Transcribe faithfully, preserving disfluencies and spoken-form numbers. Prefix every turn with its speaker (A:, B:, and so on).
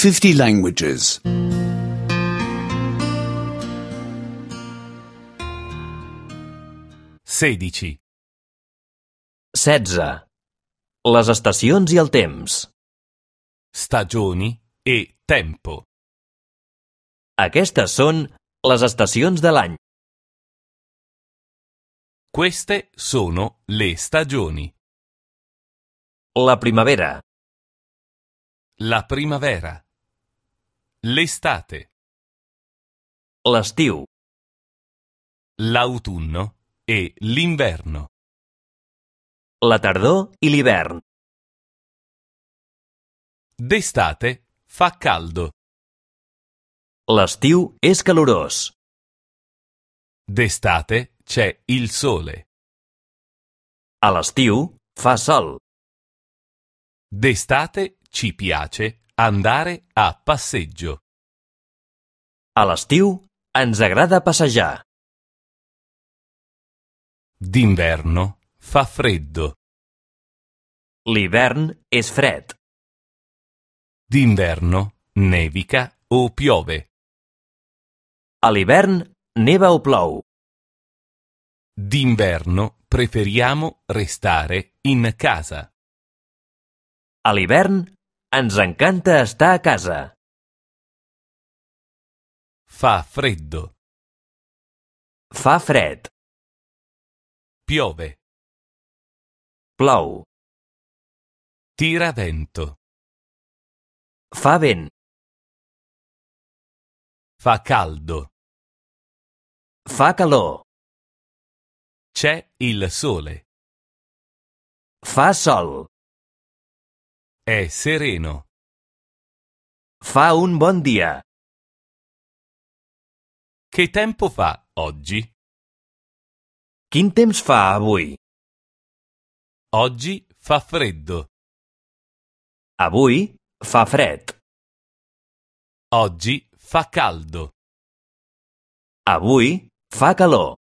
A: fifty languages.
B: sedici.
C: setze. Les estacions i el temps.
B: Stagioni e tempo.
C: Aquestes són les estacions de l'any.
B: Queste sono le stagioni.
C: La primavera,
B: La primavera. L'estate.
C: l'estiu,
B: L'autunno e l'inverno.
C: la tardor i l'hivern,
B: D'estate fa caldo.
C: l'estiu és calorós,
B: D'estate c'è il sole.
C: a l'estiu fa sol,
B: D'estate ci piace andare a passeggio.
C: a l'estiu ens agrada passejar,
B: D'inverno fa freddo.
C: l'hivern és fred,
B: D'inverno nevica o piove.
C: a l'hivern neva o plou,
B: D'inverno preferiamo restare in casa.
C: a l'hivern ens encanta estar a casa,
B: Fa freddo.
C: fa fred,
B: Piove.
C: plou,
B: Tira vento.
C: fa vent,
B: Fa caldo.
C: fa calor,
B: C'è il sole.
C: fa sol,
B: È sereno.
C: fa un bon dia.
B: Che tempo fa oggi?
C: Quin temps fa avui?
B: Oggi fa freddo.
C: Avui fa fred.
B: Oggi fa caldo.
C: Avui fa calor.